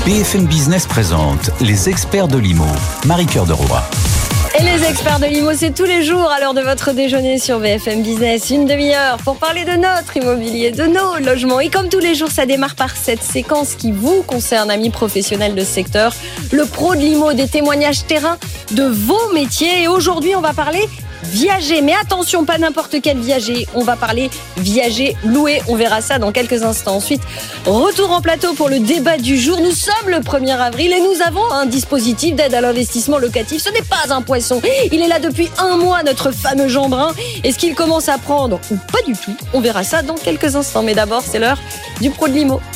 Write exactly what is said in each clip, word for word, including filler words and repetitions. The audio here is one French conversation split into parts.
B F M Business présente les experts de l'I M O. Marie-Cœur de Roy. Et les experts de l'I M O, c'est tous les jours à l'heure de votre déjeuner sur B F M Business. Une demi-heure pour parler de notre immobilier, de nos logements. Et comme tous les jours, ça démarre par cette séquence qui vous concerne, amis professionnels de ce secteur. Le pro de l'I M O, des témoignages terrain de vos métiers. Et aujourd'hui, on va parler viager. Mais attention, pas n'importe quel viager. On va parler viager loué. On verra ça dans quelques instants. Ensuite, retour en plateau pour le débat du jour. Nous sommes le premier avril et nous avons un dispositif d'aide à l'investissement locatif. Ce n'est pas un poisson. Il est là depuis un mois, notre fameux Jean Brun. Est-ce qu'il commence à prendre ou pas du tout? On verra ça dans quelques instants. Mais d'abord, c'est l'heure du pro de l'I M O.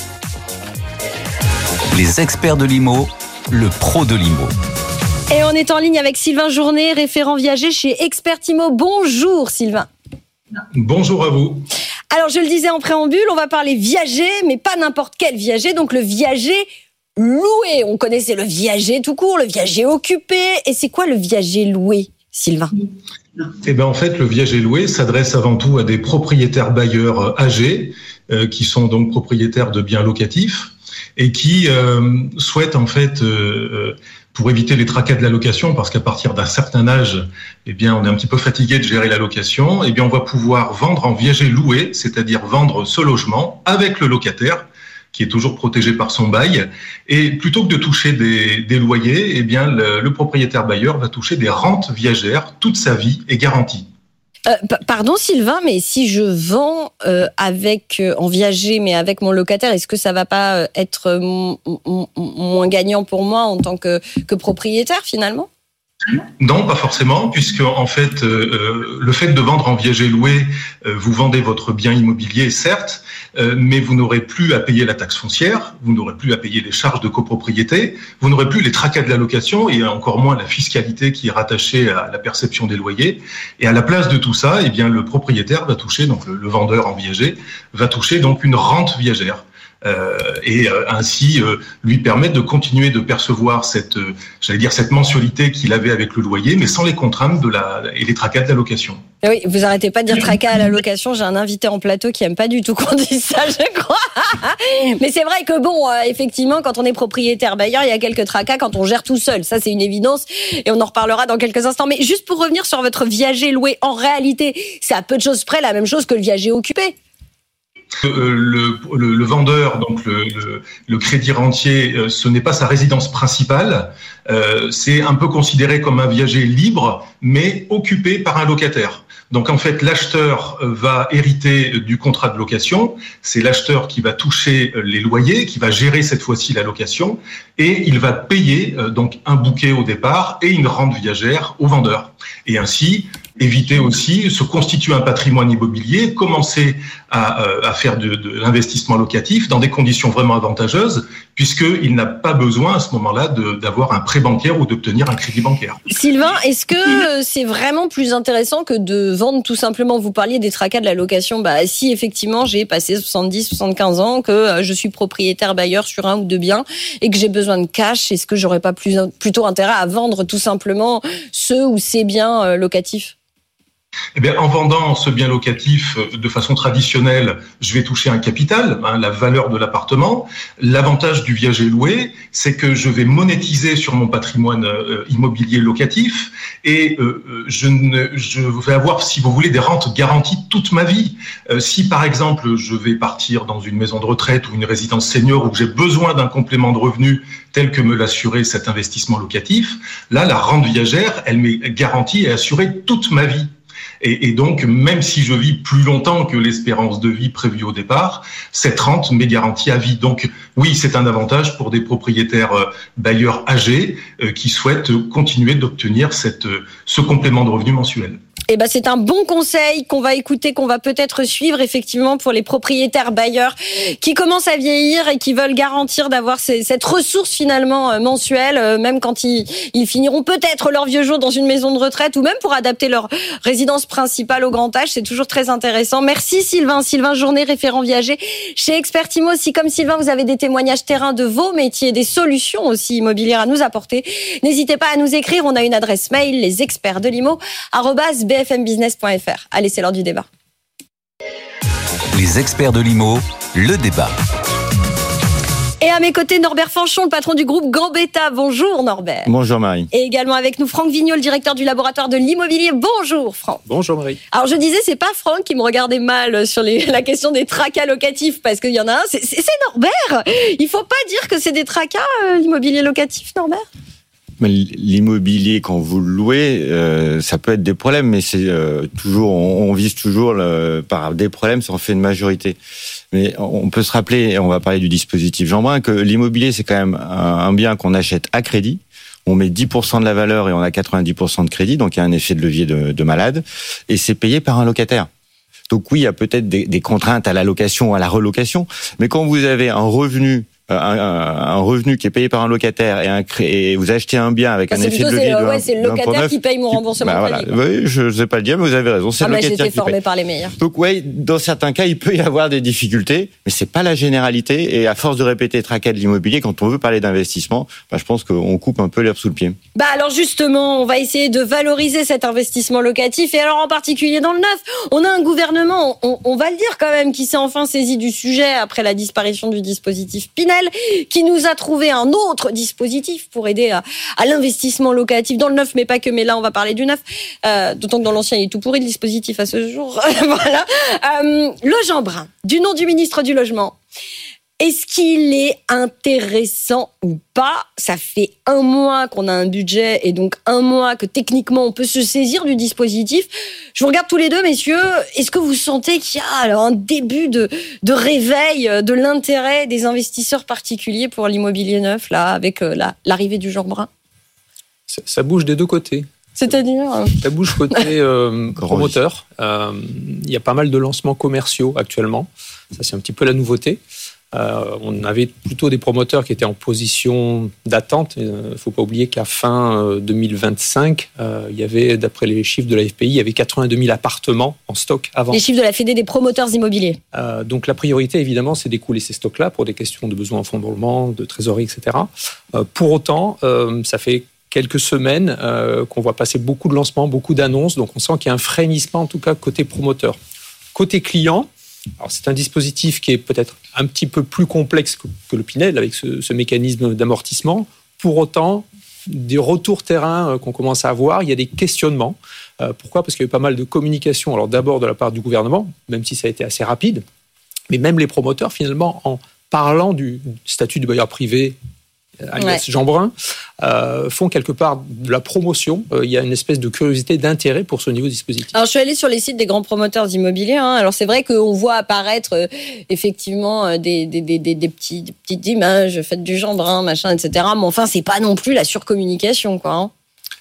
Les experts de l'I M O, le pro de l'I M O. Et on est en ligne avec Sylvain Journet, référent viager chez Expert Immo. Bonjour Sylvain. Bonjour à vous. Alors je le disais en préambule, on va parler viager, mais pas n'importe quel viager, donc le viager loué. On connaissait le viager tout court, le viager occupé. Et c'est quoi le viager loué, Sylvain ? Eh bien, en fait, le viager loué s'adresse avant tout à des propriétaires bailleurs âgés, euh, qui sont donc propriétaires de biens locatifs et qui euh, souhaitent en fait... Euh, pour éviter les tracas de la location, parce qu'à partir d'un certain âge, eh bien, on est un petit peu fatigué de gérer la location, eh bien, on va pouvoir vendre en viager loué, c'est-à-dire vendre ce logement avec le locataire, qui est toujours protégé par son bail. Et plutôt que de toucher des, des loyers, eh bien, le, le propriétaire bailleur va toucher des rentes viagères. Toute sa vie est garantie. Euh, p- pardon Sylvain, mais si je vends euh, avec euh, en viager, mais avec mon locataire, est-ce que ça va pas euh, être euh, m- m- moins gagnant pour moi en tant que, que propriétaire finalement ? Non, pas forcément, puisque en fait, euh, le fait de vendre en viager loué, euh, vous vendez votre bien immobilier, certes, euh, mais vous n'aurez plus à payer la taxe foncière, vous n'aurez plus à payer les charges de copropriété, vous n'aurez plus les tracas de la location et encore moins la fiscalité qui est rattachée à la perception des loyers. Et à la place de tout ça, eh bien, le propriétaire va toucher, donc le, le vendeur en viager, va toucher donc une rente viagère. Euh, et euh, ainsi euh, lui permettre de continuer de percevoir cette, euh, j'allais dire cette mensualité qu'il avait avec le loyer, mais sans les contraintes de la et les tracas de la location. Oui, vous arrêtez pas de dire tracas à la location. J'ai un invité en plateau qui aime pas du tout qu'on dise ça, je crois. Mais c'est vrai que bon, euh, effectivement, quand on est propriétaire bailleur, il y a quelques tracas quand on gère tout seul. Ça, c'est une évidence et on en reparlera dans quelques instants. Mais juste pour revenir sur votre viager loué, en réalité, c'est à peu de choses près la même chose que le viager occupé. Euh, le, le, le vendeur, donc le, le, le crédit rentier, euh, ce n'est pas sa résidence principale. Euh, c'est un peu considéré comme un viager libre, mais occupé par un locataire. Donc en fait, l'acheteur va hériter du contrat de location. C'est l'acheteur qui va toucher les loyers, qui va gérer cette fois-ci la location, et il va payer euh, donc un bouquet au départ et une rente viagère au vendeur. Et ainsi, éviter aussi, se constituer un patrimoine immobilier, commencer à, à faire de, de l'investissement locatif dans des conditions vraiment avantageuses, puisqu'il n'a pas besoin à ce moment-là de, d'avoir un prêt bancaire ou d'obtenir un crédit bancaire. Sylvain, est-ce que c'est vraiment plus intéressant que de vendre tout simplement? Vous parliez des tracas de la location. Bah, si effectivement j'ai passé soixante-dix, soixante-quinze ans, que je suis propriétaire bailleur sur un ou deux biens et que j'ai besoin de cash, est-ce que j'aurais pas plus, plutôt intérêt à vendre tout simplement ceux ou ces biens locatifs? Eh bien, en vendant ce bien locatif de façon traditionnelle, je vais toucher un capital, hein, la valeur de l'appartement. L'avantage du viager loué, c'est que je vais monétiser sur mon patrimoine euh, immobilier locatif et euh, je, ne, je vais avoir, si vous voulez, des rentes garanties toute ma vie. Euh, si, par exemple, je vais partir dans une maison de retraite ou une résidence senior où j'ai besoin d'un complément de revenu tel que me l'assurait cet investissement locatif, là, la rente viagère, elle m'est garantie et assurée toute ma vie. Et, et donc, même si je vis plus longtemps que l'espérance de vie prévue au départ, cette rente m'est garantie à vie. Donc, oui, c'est un avantage pour des propriétaires euh, bailleurs âgés euh, qui souhaitent continuer d'obtenir cette, euh, ce complément de revenu mensuel. Eh ben, c'est un bon conseil qu'on va écouter, qu'on va peut-être suivre effectivement pour les propriétaires bailleurs qui commencent à vieillir et qui veulent garantir d'avoir ces, cette ressource finalement mensuelle, même quand ils, ils finiront peut-être leur vieux jour dans une maison de retraite ou même pour adapter leur résidence principale au grand âge. C'est toujours très intéressant. Merci Sylvain. Sylvain Journet, référent viager chez Expert Immo. Si comme Sylvain, vous avez des témoignages terrain de vos métiers, des solutions aussi immobilières à nous apporter, n'hésitez pas à nous écrire. On a une adresse mail, les experts de l'I M O, arobase b f m business point f r. Allez, c'est l'heure du débat. Les experts de l'I M O, le débat. Et à mes côtés, Norbert Fanchon, le patron du groupe Gambetta. Bonjour Norbert. Bonjour Marie. Et également avec nous Franck Vigneault, le directeur du laboratoire de l'immobilier. Bonjour Franck. Bonjour Marie. Alors je disais, c'est pas Franck qui me regardait mal sur les, la question des tracas locatifs, parce qu'il y en a un, c'est, c'est, c'est Norbert. Il faut pas dire que c'est des tracas, euh, l'immobilier locatif, Norbert. Mais l'immobilier, quand vous le louez, euh, ça peut être des problèmes, mais c'est euh, toujours, on, on vise toujours le, par des problèmes, ça en fait une majorité. Mais on peut se rappeler, et on va parler du dispositif Jeanbrun, que l'immobilier, c'est quand même un, un bien qu'on achète à crédit. On met dix pour cent de la valeur et on a quatre-vingt-dix pour cent de crédit, donc il y a un effet de levier de, de malade, et c'est payé par un locataire. Donc oui, il y a peut-être des, des contraintes à la location ou à la relocation, mais quand vous avez un revenu Un, un, un revenu qui est payé par un locataire et, un, et vous achetez un bien avec enfin, un effet de levier c'est, de ouais, c'est le locataire qui paye mon remboursement. Bah, voilà. Oui, je ne sais pas le dire, mais vous avez raison. C'est ah le bah, locataire j'étais qui formé paye. par les meilleurs. Donc oui, dans certains cas, il peut y avoir des difficultés, mais c'est pas la généralité. Et à force de répéter tracas de l'immobilier, quand on veut parler d'investissement, bah, je pense qu'on coupe un peu l'herbe sous le pied. Bah alors justement, on va essayer de valoriser cet investissement locatif, et alors en particulier dans le neuf. On a un gouvernement, on, on va le dire quand même, qui s'est enfin saisi du sujet après la disparition du dispositif Pinel, qui nous a trouvé un autre dispositif pour aider à, à l'investissement locatif dans le neuf, mais pas que, mais là on va parler du neuf, euh, d'autant que dans l'ancien il est tout pourri le dispositif à ce jour. Voilà. Euh, le Jeanbrun, du nom du ministre du Logement. Est-ce qu'il est intéressant ou pas ? Ça fait un mois qu'on a un budget et donc un mois que techniquement on peut se saisir du dispositif. Je vous regarde tous les deux, messieurs. Est-ce que vous sentez qu'il y a alors un début de, de réveil de l'intérêt des investisseurs particuliers pour l'immobilier neuf, là, avec la, l'arrivée du Jeanbrun ? ça, ça bouge des deux côtés. C'est-à-dire Ça bouge côté euh, promoteur. Euh, il y a pas mal de lancements commerciaux actuellement. Ça, c'est un petit peu la nouveauté. Euh, on avait plutôt des promoteurs qui étaient en position d'attente. Il ne faut pas oublier qu'à fin deux mille vingt-cinq, euh, il y avait, d'après les chiffres de la F P I, il y avait quatre-vingt-deux mille appartements en stock avant. Les chiffres de la Fédé des promoteurs immobiliers. Euh, donc la priorité, évidemment, c'est d'écouler ces stocks-là pour des questions de besoins en fonds de roulement, de trésorerie, et cetera. Euh, pour autant, euh, ça fait quelques semaines euh, qu'on voit passer beaucoup de lancements, beaucoup d'annonces. Donc on sent qu'il y a un frémissement, en tout cas, côté promoteur. Côté client, alors c'est un dispositif qui est peut-être un petit peu plus complexe que, que le Pinel, avec ce, ce mécanisme d'amortissement. Pour autant, des retours terrain qu'on commence à avoir, il y a des questionnements. Euh, pourquoi ? Parce qu'il y a eu pas mal de communication, alors d'abord de la part du gouvernement, même si ça a été assez rapide, mais même les promoteurs, finalement, en parlant du statut du bailleur privé, alias ouais. Jeanbrun, euh, font quelque part de la promotion. Euh, il y a une espèce de curiosité, d'intérêt pour ce nouveau dispositif. Alors, je suis allée sur les sites des grands promoteurs immobiliers. Hein. Alors, c'est vrai qu'on voit apparaître euh, effectivement euh, des, des, des, des, des, petits, des petites images faites du Jeanbrun, machin, et cetera. Mais enfin, c'est pas non plus la surcommunication, quoi. Hein.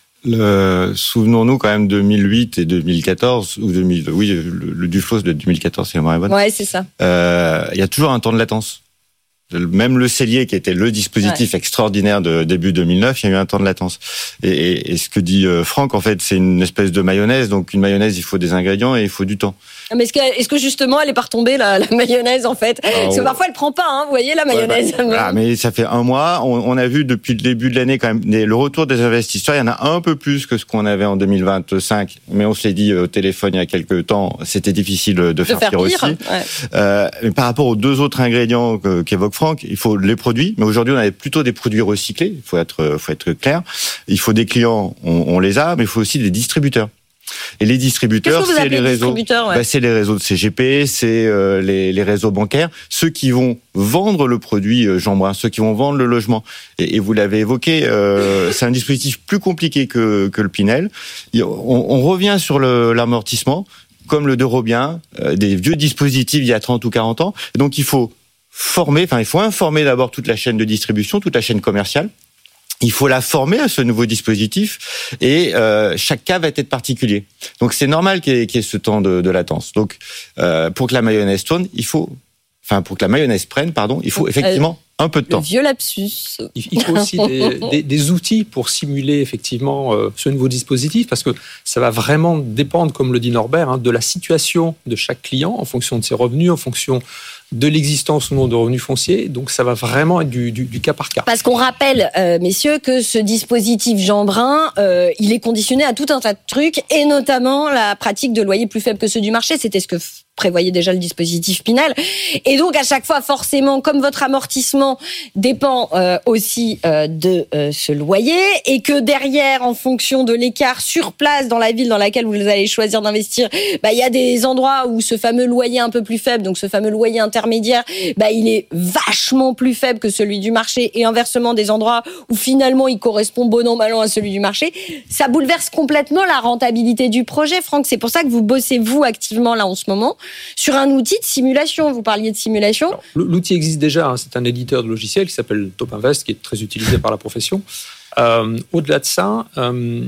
Le, souvenons-nous quand même deux mille huit et deux mille quatorze, ou deux mille, oui, le, le Duflos de deux mille quatorze, c'est la bonne. Ouais, c'est ça. Euh, il y a toujours un temps de latence. Même le Cellier, qui était le dispositif ouais. extraordinaire de début deux mille neuf, il y a eu un temps de latence. Et, et, et ce que dit Franck, en fait, c'est une espèce de mayonnaise. Donc, une mayonnaise, il faut des ingrédients et il faut du temps. Mais est-ce que, est-ce que justement, elle est pas retombée, la, la mayonnaise, en fait ? Oh. Parce que parfois, elle prend pas, hein, vous voyez, la mayonnaise. Ouais, bah, voilà, mais ça fait un mois. On, on a vu depuis le début de l'année, quand même, des, le retour des investisseurs. Il y en a un peu plus que ce qu'on avait en deux mille vingt-cinq. Mais on se l'est dit au téléphone il y a quelques temps, c'était difficile de, de faire, faire pire, pire aussi. Ouais. Euh, mais par rapport aux deux autres ingrédients que, qu'évoque Franck, il faut les produits. Mais aujourd'hui, on avait plutôt des produits recyclés. Il faut être, faut être clair. Il faut des clients, on, on les a, mais il faut aussi des distributeurs. Et les distributeurs, c'est les réseaux, ouais. bah, c'est les réseaux de C G P, c'est euh, les, les réseaux bancaires, ceux qui vont vendre le produit euh, Jeanbrun, ceux qui vont vendre le logement. Et, et vous l'avez évoqué, euh, c'est un dispositif plus compliqué que, que le Pinel. On, on revient sur le, l'amortissement, comme le Derobien, euh, des vieux dispositifs il y a trente ou quarante ans. Et donc il faut former, enfin il faut informer d'abord toute la chaîne de distribution, toute la chaîne commerciale. Il faut la former à ce nouveau dispositif et euh, chaque cas va être particulier. Donc c'est normal qu'il y ait, qu'il y ait ce temps de, de latence. Donc euh, pour que la mayonnaise tourne, il faut, enfin pour que la mayonnaise prenne, pardon, il faut effectivement euh, un peu de temps. Le vieux lapsus. Il faut aussi des, des, des outils pour simuler effectivement euh, ce nouveau dispositif, parce que ça va vraiment dépendre, comme le dit Norbert, hein, de la situation de chaque client en fonction de ses revenus, en fonction de l'existence ou non de revenus fonciers. Donc, ça va vraiment être du, du, du cas par cas. Parce qu'on rappelle, euh, messieurs, que ce dispositif Jeanbrun, euh, il est conditionné à tout un tas de trucs, et notamment la pratique de loyers plus faibles que ceux du marché. C'était ce que prévoyez déjà le dispositif Pinel. Et donc, à chaque fois, forcément, comme votre amortissement dépend euh, aussi euh, de euh, ce loyer, et que derrière, en fonction de l'écart sur place dans la ville dans laquelle vous allez choisir d'investir, bah, il y a des endroits où ce fameux loyer un peu plus faible, donc ce fameux loyer intermédiaire, bah, il est vachement plus faible que celui du marché, et inversement, des endroits où finalement il correspond bon an mal an à celui du marché. Ça bouleverse complètement la rentabilité du projet, Franck. C'est pour ça que vous bossez, vous, activement là en ce moment, sur un outil de simulation. Vous parliez de simulation. Alors, l'outil existe déjà. Hein. C'est un éditeur de logiciels qui s'appelle Top Invest, qui est très utilisé par la profession. Euh, au-delà de ça, euh,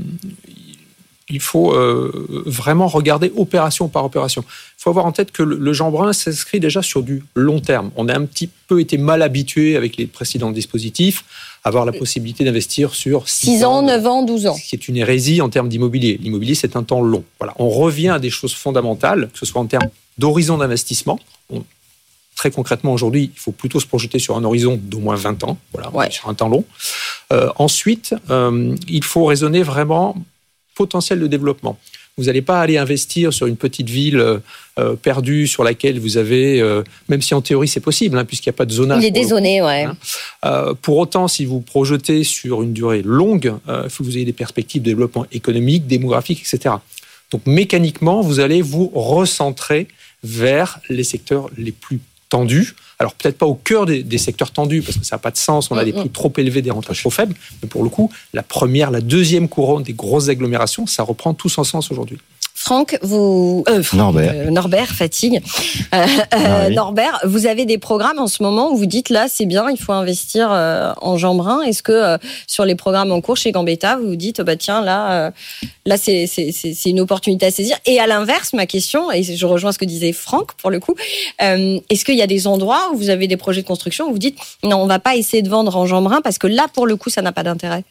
il faut euh, vraiment regarder opération par opération. Il faut avoir en tête que le, le Jean Brun s'inscrit déjà sur du long terme. On a un petit peu été mal habitué avec les précédents dispositifs à avoir la possibilité d'investir sur six ans, neuf ans, douze ans. Ce qui est une hérésie en termes d'immobilier. L'immobilier, c'est un temps long. Voilà. On revient à des choses fondamentales, que ce soit en termes d'horizon d'investissement. On, très concrètement, aujourd'hui, il faut plutôt se projeter sur un horizon d'au moins vingt ans, voilà, ouais. sur un temps long. Euh, ensuite, euh, il faut raisonner vraiment potentiel de développement. Vous n'allez pas aller investir sur une petite ville euh, perdue sur laquelle vous avez, euh, même si en théorie c'est possible, hein, puisqu'il n'y a pas de zonage. Il est dézoné, ouais. Hein. Euh, pour autant, si vous projetez sur une durée longue, il euh, faut que vous ayez des perspectives de développement économique, démographique, et cetera. Donc mécaniquement, vous allez vous recentrer vers les secteurs les plus tendus. Alors peut-être pas au cœur des, des secteurs tendus, parce que ça n'a pas de sens, on a des prix trop élevés, des rentages trop faibles, mais pour le coup, la première, la deuxième couronne des grosses agglomérations, ça reprend tout son sens aujourd'hui. Franck, vous... Euh, Franck, Norbert. Euh, Norbert, fatigue. Euh, euh, ah oui. Norbert, vous avez des programmes en ce moment où vous dites, là, c'est bien, il faut investir euh, en Jean Brun. Est-ce que euh, sur les programmes en cours chez Gambetta, vous vous dites, bah, tiens, là, euh, là c'est, c'est, c'est, c'est une opportunité à saisir. Et à l'inverse, ma question, et je rejoins ce que disait Franck, pour le coup, euh, est-ce qu'il y a des endroits où vous avez des projets de construction où vous dites, non, on ne va pas essayer de vendre en Jean Brun parce que là, pour le coup, ça n'a pas d'intérêt?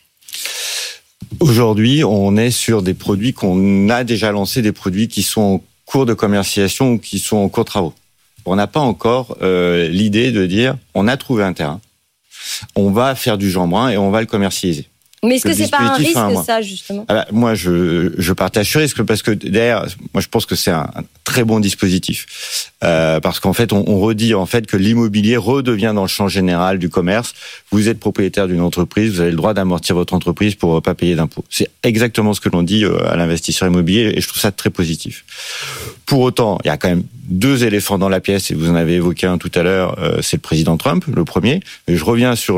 Aujourd'hui, on est sur des produits qu'on a déjà lancés, des produits qui sont en cours de commercialisation ou qui sont en cours de travaux. On n'a pas encore euh, l'idée de dire, on a trouvé un terrain, on va faire du Jean Brun et on va le commercialiser. Mais est-ce le que c'est pas un risque, un ça, justement? ah bah, Moi, je, je partage ce risque parce que derrière, moi, je pense que c'est un, un très bon dispositif. Euh, parce qu'en fait, on, on redit en fait que l'immobilier redevient dans le champ général du commerce. Vous êtes propriétaire d'une entreprise, vous avez le droit d'amortir votre entreprise pour ne pas payer d'impôts. C'est exactement ce que l'on dit à l'investisseur immobilier et je trouve ça très positif. Pour autant, il y a quand même deux éléphants dans la pièce et vous en avez évoqué un tout à l'heure, euh, c'est le président Trump, le premier. Et je reviens sur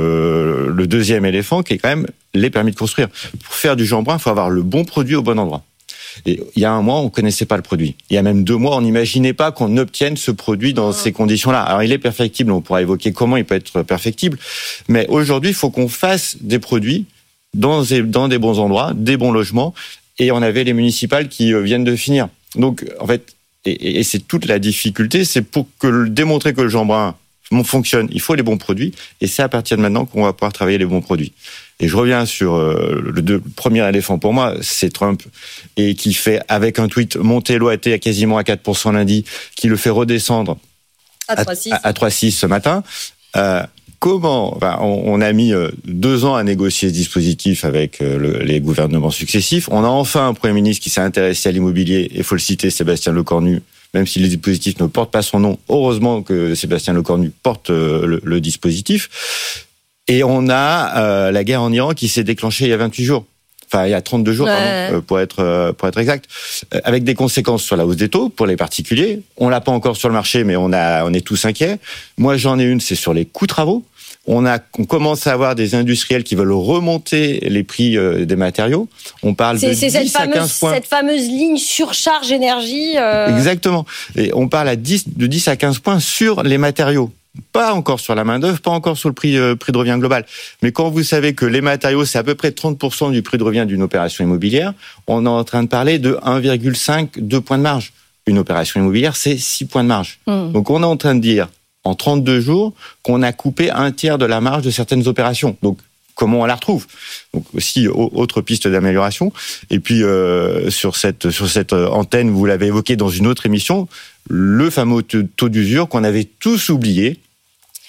le, le deuxième éléphant qui est quand même les permis de construire. Pour faire du Jean Brun, il faut avoir le bon produit au bon endroit. Et il y a un mois, on connaissait pas le produit. Il y a même deux mois, on n'imaginait pas qu'on obtienne ce produit dans ces conditions-là. Alors, il est perfectible. On pourra évoquer comment il peut être perfectible. Mais aujourd'hui, il faut qu'on fasse des produits dans des, dans des bons endroits, des bons logements. Et on avait les municipales qui viennent de finir. Donc, en fait, et, et c'est toute la difficulté, c'est pour que, démontrer que le Jean Brun fonctionne, il faut les bons produits. Et c'est à partir de maintenant qu'on va pouvoir travailler les bons produits. Et je reviens sur euh, le, deux, le premier éléphant pour moi, c'est Trump, et qui fait avec un tweet monter l'O A T à quasiment à quatre pour cent lundi, qui le fait redescendre à trois virgule six ce matin. Euh, comment enfin, on, on a mis euh, deux ans à négocier ce dispositif avec euh, le, les gouvernements successifs. On a enfin un Premier ministre qui s'est intéressé à l'immobilier, et il faut le citer, Sébastien Lecornu. Même si le dispositif ne porte pas son nom, heureusement que Sébastien Lecornu porte euh, le, le dispositif. Et on a euh, la guerre en Iran qui s'est déclenchée il y a vingt-huit jours. Enfin, il y a trente-deux jours, ouais. pardon, euh, pour être euh, pour être exact, euh, avec des conséquences sur la hausse des taux pour les particuliers. On l'a pas encore sur le marché, mais on a on est tous inquiets. Moi, j'en ai une, c'est sur les coûts travaux. On a on commence à avoir des industriels qui veulent remonter les prix euh, des matériaux. On parle c'est, de c'est dix à quinze points. Cette fameuse ligne surcharge énergie. Euh... Exactement. Et on parle à dix de dix à quinze points sur les matériaux. Pas encore sur la main-d'œuvre, pas encore sur le prix, euh, prix de revient global. Mais quand vous savez que les matériaux, c'est à peu près trente pour cent du prix de revient d'une opération immobilière, on est en train de parler de un virgule cinq, deux points de marge. Une opération immobilière, c'est six points de marge. Mmh. Donc on est en train de dire, en trente-deux jours, qu'on a coupé un tiers de la marge de certaines opérations. Donc, comment on la retrouve? Donc aussi autre piste d'amélioration. Et puis euh, sur cette sur cette antenne, vous l'avez évoqué dans une autre émission, le fameux taux d'usure qu'on avait tous oublié.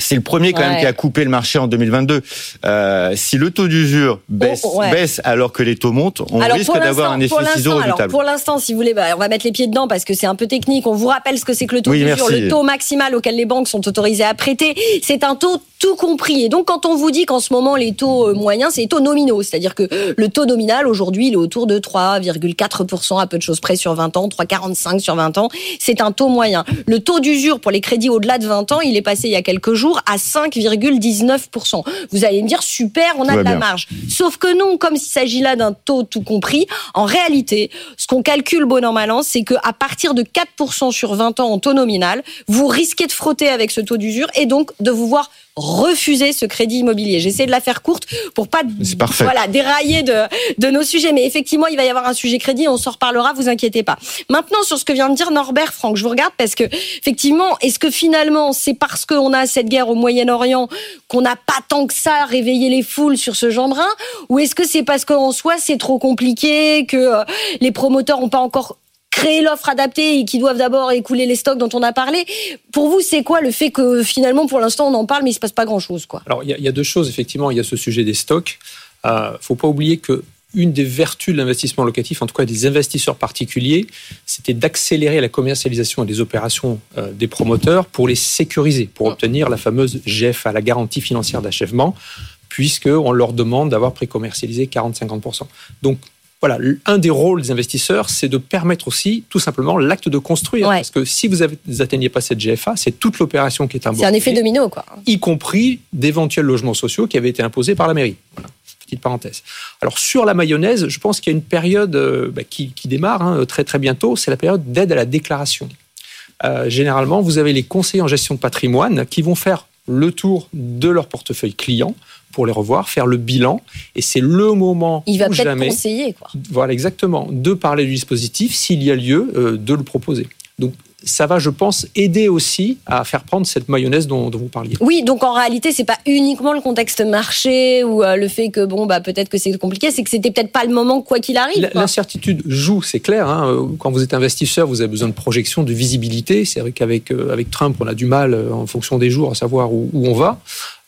c'est le premier quand ouais. même qui a coupé le marché en deux mille vingt-deux. Euh, si le taux d'usure baisse, oh, ouais. baisse alors que les taux montent, on alors risque d'avoir un effet ciseau redoutable. Alors pour l'instant, si vous voulez, bah, on va mettre les pieds dedans parce que c'est un peu technique. On vous rappelle ce que c'est que le taux oui, d'usure, merci. Le taux maximal auquel les banques sont autorisées à prêter. C'est un taux tout compris. Et donc, quand on vous dit qu'en ce moment, les taux moyens, c'est les taux nominaux. C'est-à-dire que le taux nominal, aujourd'hui, il est autour de trois virgule quatre pour cent à peu de choses près sur vingt ans, trois virgule quarante-cinq sur vingt ans. C'est un taux moyen. Le taux d'usure pour les crédits au-delà de vingt ans, il est passé il y a quelques jours à cinq virgule dix-neuf pour cent. Vous allez me dire, super, on a de la bien. marge. Sauf que non, comme il s'agit là d'un taux tout compris, en réalité, ce qu'on calcule bon an mal an, c'est qu'à partir de quatre pour cent sur vingt ans en taux nominal, vous risquez de frotter avec ce taux d'usure et donc de vous voir refuser ce crédit immobilier. J'essaie de la faire courte pour pas voilà, dérailler de, de nos sujets. Mais effectivement, il va y avoir un sujet crédit, on s'en reparlera, vous inquiétez pas. Maintenant, sur ce que vient de dire Norbert, Franck, je vous regarde parce que, effectivement, est-ce que finalement, c'est parce qu'on a cette guerre au Moyen-Orient qu'on n'a pas tant que ça réveillé les foules sur ce genre de rein, ou est-ce que c'est parce qu'en soi, c'est trop compliqué, que euh, les promoteurs n'ont pas encore créer l'offre adaptée et qui doivent d'abord écouler les stocks dont on a parlé. Pour vous, c'est quoi le fait que finalement, pour l'instant, on en parle, mais il ne se passe pas grand-chose, quoi? Alors, il y, y a deux choses, effectivement. Il y a ce sujet des stocks. Il euh, ne faut pas oublier qu'une des vertus de l'investissement locatif, en tout cas des investisseurs particuliers, c'était d'accélérer la commercialisation et des opérations euh, des promoteurs pour les sécuriser, pour obtenir la fameuse G F A, la garantie financière d'achèvement, puisqu'on leur demande d'avoir pré-commercialisé quarante à cinquante pour cent. Donc, voilà, un des rôles des investisseurs, c'est de permettre aussi, tout simplement, l'acte de construire. Ouais. Parce que si vous n'atteignez pas cette G F A, c'est toute l'opération qui est imposée. C'est un effet domino, quoi. Y compris d'éventuels logements sociaux qui avaient été imposés par la mairie. Voilà, petite parenthèse. Alors, sur la mayonnaise, je pense qu'il y a une période euh, bah, qui, qui démarre hein, très très bientôt, c'est la période d'aide à la déclaration. Euh, généralement, vous avez les conseillers en gestion de patrimoine qui vont faire le tour de leur portefeuille client pour les revoir, faire le bilan, et c'est le moment il va où peut-être jamais, conseiller, quoi. Voilà, exactement, de parler du dispositif, s'il y a lieu, euh, de le proposer. Donc, ça va, je pense, aider aussi à faire prendre cette mayonnaise dont, dont vous parliez. Oui, donc en réalité, c'est pas uniquement le contexte marché ou euh, le fait que, bon, bah, peut-être que c'est compliqué, c'est que c'était peut-être pas le moment, quoi qu'il arrive. Quoi. L'incertitude joue, c'est clair. Hein. Quand vous êtes investisseur, vous avez besoin de projection, de visibilité. C'est vrai qu'avec euh, avec Trump, on a du mal, euh, en fonction des jours, à savoir où, où on va.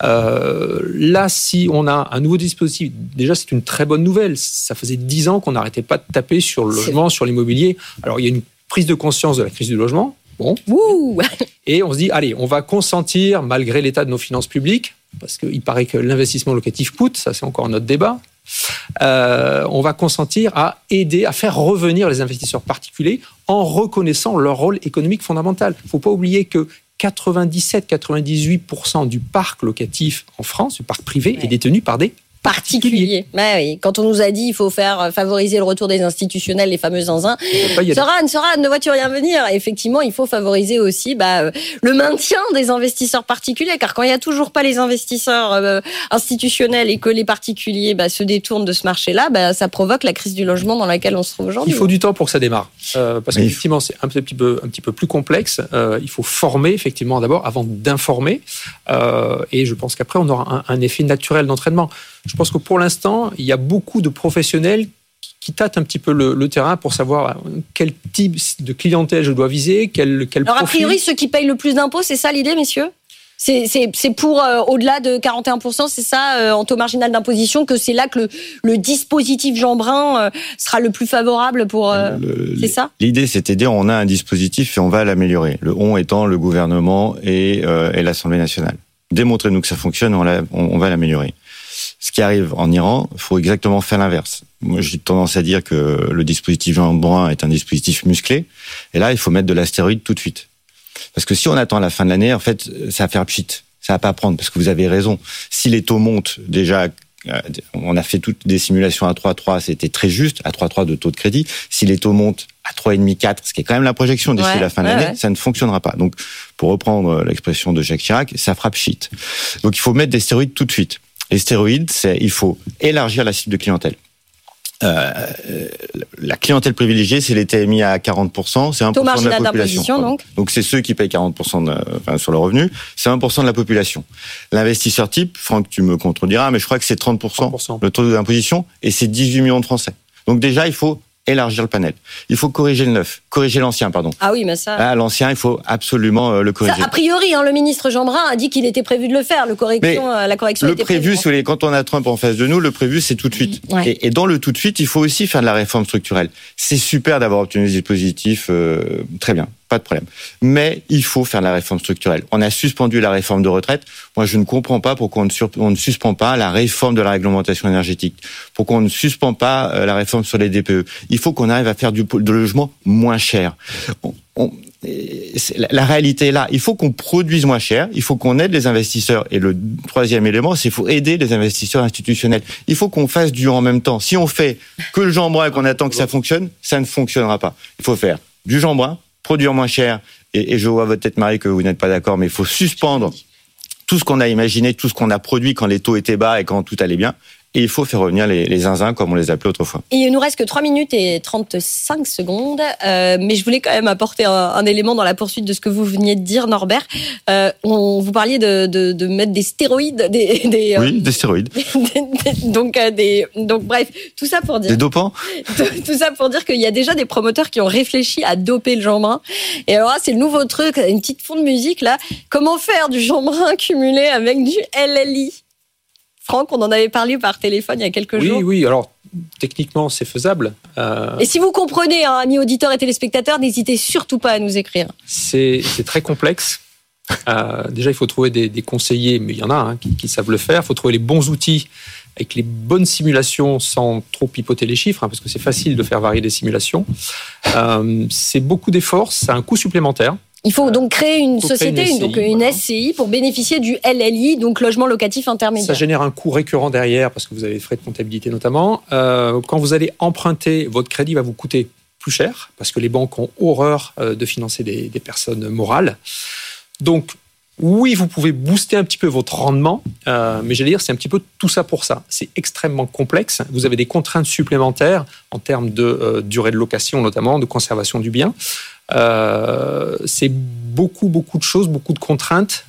Euh, là, si on a un nouveau dispositif, déjà, c'est une très bonne nouvelle. Ça faisait dix ans qu'on n'arrêtait pas de taper sur le logement, sur l'immobilier. Alors, il y a une prise de conscience de la crise du logement. Bon. Ouh. Et on se dit, allez, on va consentir, malgré l'état de nos finances publiques, parce qu'il paraît que l'investissement locatif coûte, ça c'est encore notre débat, euh, on va consentir à aider, à faire revenir les investisseurs particuliers en reconnaissant leur rôle économique fondamental. Il ne faut pas oublier que quatre-vingt-dix-sept à quatre-vingt-dix-huit pour cent du parc locatif en France, du parc privé, ouais. est détenu par des particulier. Ouais, oui. Quand on nous a dit il faut faire favoriser le retour des institutionnels, les fameux zinzins. Soran, Soran, ne vois-tu rien venir? Effectivement, il faut favoriser aussi bah, le maintien des investisseurs particuliers, car quand il n'y a toujours pas les investisseurs euh, institutionnels et que les particuliers bah, se détournent de ce marché-là, bah, ça provoque la crise du logement dans laquelle on se trouve aujourd'hui. Il faut du temps pour que ça démarre, euh, parce qu'effectivement c'est un petit peu, un petit peu plus complexe. Euh, il faut former effectivement d'abord avant d'informer, euh, et je pense qu'après on aura un, un effet naturel d'entraînement. Je pense que pour l'instant, il y a beaucoup de professionnels qui tâtent un petit peu le, le terrain pour savoir quel type de clientèle je dois viser, quel, quel Alors, profil. a priori, ceux qui payent le plus d'impôts, c'est ça l'idée, messieurs? C'est, c'est, c'est pour euh, au-delà de quarante et un pour cent, c'est ça, euh, en taux marginal d'imposition, que c'est là que le, le dispositif Jeanbrun euh, sera le plus favorable pour... Euh, le, c'est ça? L'idée, c'est de dire on a un dispositif et on va l'améliorer. Le on étant le gouvernement et, euh, et l'Assemblée nationale. Démontrez-nous que ça fonctionne, on, l'a, on, on va l'améliorer. Ce qui arrive en Iran, il faut exactement faire l'inverse. Moi, j'ai tendance à dire que le dispositif Jeanbrun est un dispositif musclé. Et là, il faut mettre de l'astéroïde tout de suite. Parce que si on attend la fin de l'année, en fait, ça va faire pchit. Ça va pas prendre, parce que vous avez raison. Si les taux montent, déjà, on a fait toutes des simulations à trois virgule trois, c'était très juste, à trois virgule trois de taux de crédit. Si les taux montent à trois virgule cinq, quatre, ce qui est quand même la projection d'ici ouais, la fin de l'année, ouais, ouais. ça ne fonctionnera pas. Donc, pour reprendre l'expression de Jacques Chirac, ça fera pchit. Donc, il faut mettre des stéroïdes tout de suite. Les stéroïdes, c'est il faut élargir la cible de clientèle. Euh, la clientèle privilégiée, c'est les T M I à quarante pour cent, c'est un pour cent de la population. Donc. donc c'est ceux qui payent quarante pour cent de, enfin, sur le revenu, c'est un pour cent de la population. L'investisseur type, Franck, tu me contrediras, mais je crois que c'est trente pour cent, trente pour cent. Le taux d'imposition, et c'est dix-huit millions de Français. Donc déjà, il faut élargir le panel. Il faut corriger le neuf, corriger l'ancien, pardon. Ah oui, mais ça... Ah, l'ancien, il faut absolument euh, le corriger. Ça, a priori, hein, le ministre Jean Brun a dit qu'il était prévu de le faire. Le correction, euh, la correction le était prévu, prévue. Si quand on a Trump en face de nous, le prévu, c'est tout de suite. Ouais. Et, et dans le tout de suite, il faut aussi faire de la réforme structurelle. C'est super d'avoir obtenu des dispositifs, euh, très bien. Pas de problème. Mais il faut faire la réforme structurelle. On a suspendu la réforme de retraite. Moi, je ne comprends pas pourquoi on ne, sur, on ne suspend pas la réforme de la réglementation énergétique. Pourquoi on ne suspend pas euh, la réforme sur les D P E. Il faut qu'on arrive à faire du de logement moins cher. On, on, la, la réalité est là. Il faut qu'on produise moins cher. Il faut qu'on aide les investisseurs. Et le troisième élément, c'est qu'il faut aider les investisseurs institutionnels. Il faut qu'on fasse du en même temps. Si on fait que le Jean Brun et qu'on attend que ça fonctionne, ça ne fonctionnera pas. Il faut faire du Jean Brun, produire moins cher, et, et je vois votre tête, Marie, que vous n'êtes pas d'accord, mais il faut suspendre tout ce qu'on a imaginé, tout ce qu'on a produit quand les taux étaient bas et quand tout allait bien, et il faut faire revenir les, les zinzins, comme on les appelait autrefois. Et il nous reste que trois minutes et trente-cinq secondes, euh, mais je voulais quand même apporter un, un élément dans la poursuite de ce que vous veniez de dire, Norbert. Euh, on, vous parliez de, de, de mettre des stéroïdes, des, des oui, euh, des stéroïdes. Des, des, donc, euh, des, donc bref, tout ça pour dire... Des dopants. tout, tout ça pour dire qu'il y a déjà des promoteurs qui ont réfléchi à doper le Jean Brun. Et alors là, c'est le nouveau truc, une petite fond de musique là. Comment faire du Jean Brun cumulé avec du L L I ? Franck, on en avait parlé par téléphone il y a quelques oui, jours. Oui, oui. Alors, techniquement, c'est faisable. Euh... Et si vous comprenez, hein, amis auditeurs et téléspectateurs, n'hésitez surtout pas à nous écrire. C'est, c'est très complexe. Euh, déjà, il faut trouver des, des conseillers, mais il y en a hein, qui, qui savent le faire. Il faut trouver les bons outils avec les bonnes simulations sans trop pipoter les chiffres, hein, parce que c'est facile de faire varier des simulations. Euh, c'est beaucoup d'efforts, ça a un coût supplémentaire. Il faut donc créer une société, créer une S C I, donc une voilà. S C I, pour bénéficier du L L I, donc logement locatif intermédiaire. Ça génère un coût récurrent derrière, parce que vous avez des frais de comptabilité notamment. Euh, quand vous allez emprunter, votre crédit va vous coûter plus cher, parce que les banques ont horreur euh, de financer des, des personnes morales. Donc, oui, vous pouvez booster un petit peu votre rendement, euh, mais j'allais dire, c'est un petit peu tout ça pour ça. C'est extrêmement complexe. Vous avez des contraintes supplémentaires en termes de euh, durée de location, notamment, de conservation du bien. Euh, c'est beaucoup, beaucoup de choses, beaucoup de contraintes.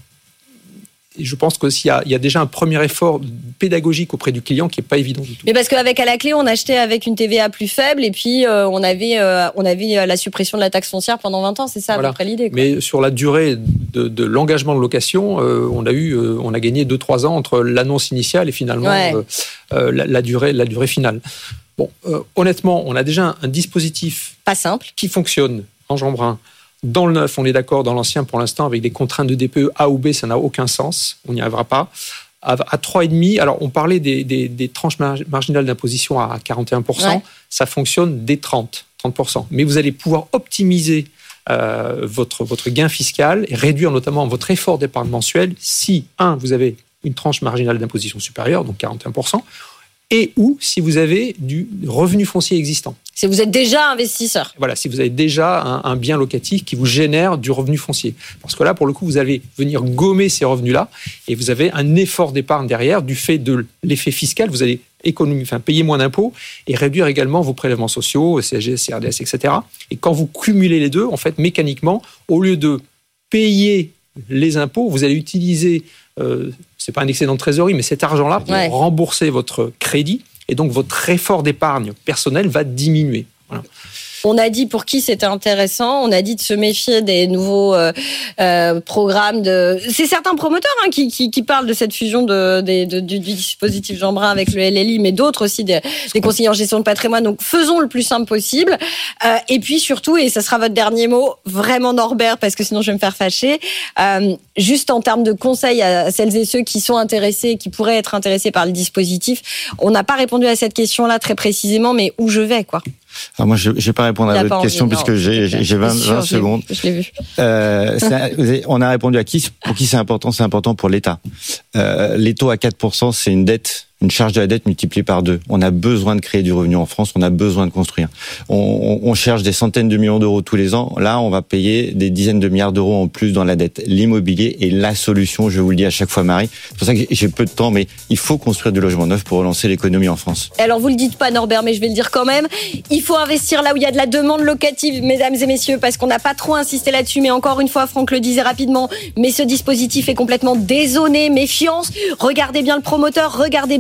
Et je pense qu'il y a, il y a déjà un premier effort pédagogique auprès du client qui n'est pas évident du tout. Mais parce qu'avec à la clé, on achetait avec une T V A plus faible et puis euh, on avait, euh, on avait la suppression de la taxe foncière pendant vingt ans. C'est ça, voilà. À peu près l'idée, quoi. Mais sur la durée de, de l'engagement de location, euh, on, a eu, euh, on a gagné deux trois ans entre l'annonce initiale et finalement ouais. euh, euh, la, la, durée, la durée finale. Bon, euh, honnêtement, on a déjà un, un dispositif pas simple qui fonctionne en Jean Brun. Dans le neuf, on est d'accord. Dans l'ancien, pour l'instant, avec des contraintes de D P E A ou B, ça n'a aucun sens. On n'y arrivera pas. À, à trois virgule cinq, alors on parlait des, des, des tranches marginales d'imposition à quarante et un pour cent. Ouais. Ça fonctionne dès trente, trente pour cent. Mais vous allez pouvoir optimiser euh, votre, votre gain fiscal et réduire notamment votre effort d'épargne mensuel si, un, vous avez une tranche marginale d'imposition supérieure, donc quarante et un pour cent, et ou si vous avez du revenu foncier existant. Si vous êtes déjà investisseur. Voilà, si vous avez déjà un, un bien locatif qui vous génère du revenu foncier. Parce que là, pour le coup, vous allez venir gommer ces revenus-là et vous avez un effort d'épargne derrière du fait de l'effet fiscal. Vous allez économiser, enfin, payer moins d'impôts et réduire également vos prélèvements sociaux, C S G, C R D S, et cetera. Et quand vous cumulez les deux, en fait, mécaniquement, au lieu de payer les impôts, vous allez utiliser... Euh, c'est pas un excédent de trésorerie, mais cet argent-là pour ouais. rembourser votre crédit et donc votre effort d'épargne personnel va diminuer. Voilà. On a dit pour qui c'était intéressant, on a dit de se méfier des nouveaux euh, euh, programmes de... C'est certains promoteurs hein, qui, qui, qui parlent de cette fusion de, de, de, du, du dispositif Jean Brun avec le L L I, mais d'autres aussi, des, des conseillers en gestion de patrimoine. Donc faisons le plus simple possible. Euh, et puis surtout, et ça sera votre dernier mot, vraiment Norbert, parce que sinon je vais me faire fâcher, euh, juste en termes de conseils à celles et ceux qui sont intéressés, qui pourraient être intéressés par le dispositif, on n'a pas répondu à cette question-là très précisément, mais où je vais, quoi. Alors moi, je ne vais pas répondre à votre question puisque j'ai, j'ai vingt, sûr, vingt secondes. Je l'ai vu. Euh, on a répondu à qui? Pour qui c'est important? C'est important pour l'État. Euh, les taux à quatre pour cent, c'est une dette, une charge de la dette multipliée par deux. On a besoin de créer du revenu en France, on a besoin de construire. On, on, on cherche des centaines de millions d'euros tous les ans. Là, on va payer des dizaines de milliards d'euros en plus dans la dette. L'immobilier est la solution, je vous le dis à chaque fois, Marie. C'est pour ça que j'ai peu de temps, mais il faut construire du logement neuf pour relancer l'économie en France. Alors, vous le dites pas, Norbert, mais je vais le dire quand même. Il faut investir là où il y a de la demande locative, mesdames et messieurs, parce qu'on n'a pas trop insisté là-dessus, mais encore une fois, Franck le disait rapidement, mais ce dispositif est complètement dézoné, méfiance. Regardez bien le promoteur, regardez bien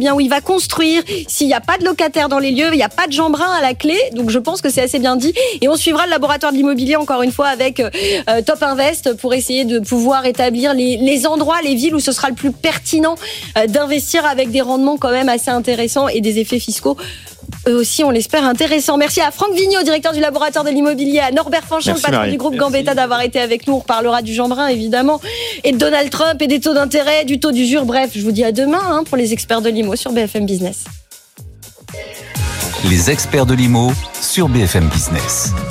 bien où il va construire, s'il n'y a pas de locataires dans les lieux, il n'y a pas de Jean Brun à la clé. Donc je pense que c'est assez bien dit. Et on suivra le laboratoire de l'immobilier encore une fois avec euh, Top Invest pour essayer de pouvoir établir les, les endroits, les villes où ce sera le plus pertinent euh, d'investir avec des rendements quand même assez intéressants et des effets fiscaux eux aussi, on l'espère, intéressants. Merci à Franck Vigneault, directeur du laboratoire de l'immobilier, à Norbert Fanchon, le patron Marie. du groupe Merci. Gambetta, d'avoir été avec nous. On reparlera du Jean Brun, évidemment, et de Donald Trump et des taux d'intérêt, du taux d'usure. Bref, je vous dis à demain hein, pour les experts de l'I M O sur B F M Business. Les experts de l'I M O sur B F M Business.